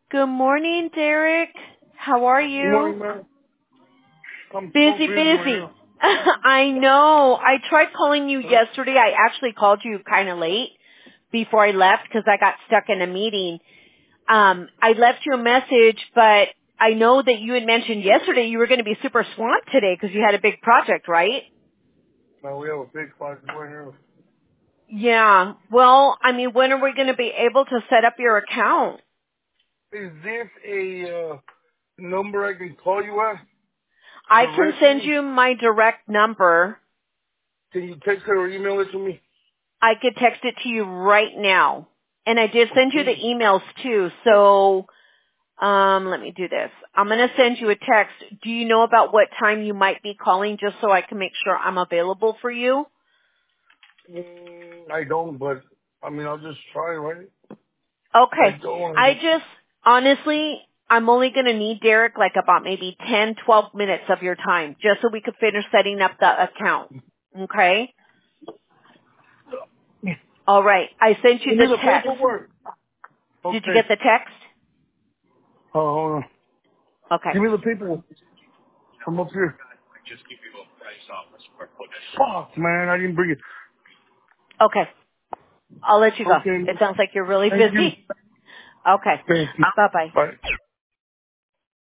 Good morning, Derek. How are Good you? morning, man. I'm so Busy, busy right busy. now. I know. I tried calling you yesterday. I actually called you kind of late before I left because I got stuck in a meeting. I left you a message, but I know that you had mentioned yesterday you were going to be super swamped today because you had a big project, right? Man, we have a big project right here. Yeah. Well, I mean, when are we going to be able to set up your account? Is this a number I can call you at I can send directly? you my direct number. Can you text it or email it to me? I could text it to you right now. And I did Oh, send you the please. emails too. So, let me do this. I'm going to send you a text. Do you know about what time you might be calling just so I can make sure I'm available for you? I don't, but I mean, I'll just try, right? If I Okay. I don't, just, honestly, I'm only going to need, Derek, like about maybe 10, 12 minutes of your time just so we could finish setting up the account. Okay? All right. I sent you give me the the text. paperwork. Did you Okay. get the text? Oh, hold on. Okay. Give me the paperwork. Come up here. Fuck, man, I didn't bring it. Okay. I'll let you go. Okay. It sounds like you're really Thank you. busy. Okay. Thank you. Bye-bye. Bye.